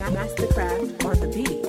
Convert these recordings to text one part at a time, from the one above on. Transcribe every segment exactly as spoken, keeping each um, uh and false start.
Mastercraft on the beat.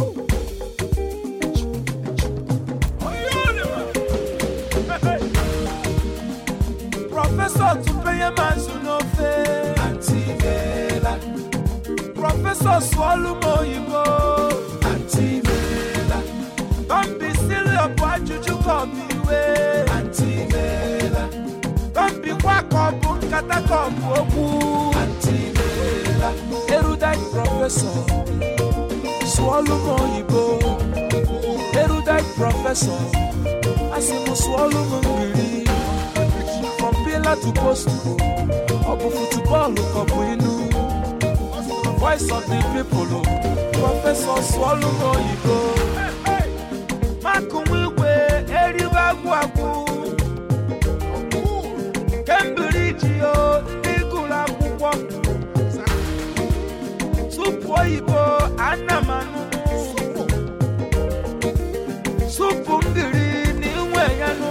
Professor Tupeye Manzunofe Antivela. Professor Swallow Yibo Antivela. Don't be silly about Juju Kobiwe Antivela. Don't be Wako Katakombu Antivela. Erudite Professor Swallow Yibo. Erudite Professor Asimu Swallow Mungiri. From pillar to post, Obu football, Obu inu. Voice of the people, Professor Swallow Yibo. Makumiwe, Eriba Guagu. Cambridge, yo, Igula Bukwa. Supo Yibo, Anamanu. Supo Ngiri, Niwe Yanu.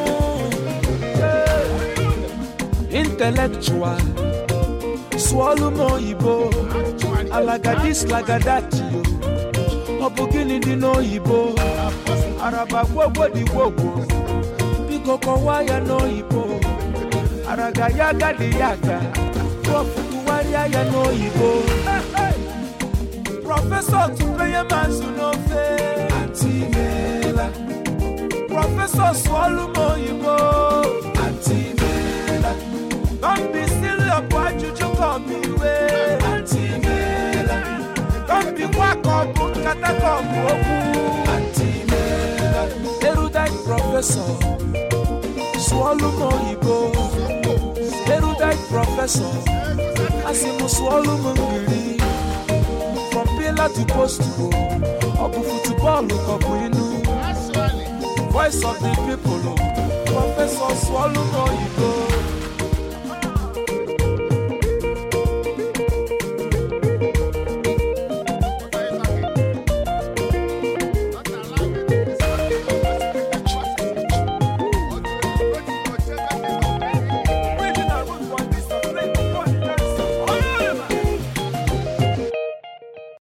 Intellectual Swallow Yibo Alagadis Lagadati Obugini Dino Yibo Araba Wogo di Wogo Biko Kowaya no Yibo Araga Yaga di Yaga Profutuwaria ya no Yibo Professor Tupeye Manzunofe Antivela. Professor Swallow Yibo Antivela. Don't be silly about Juju Kobiwe Antivela. Don't be Wako Katakombu Antivela. Erudite Professor Swallow Yibo. Erudite Professor Asimu Swallow Mungiri. From pillar to post, Obu football, Obu inu. Voice of the people, Professor Swallow Yibo.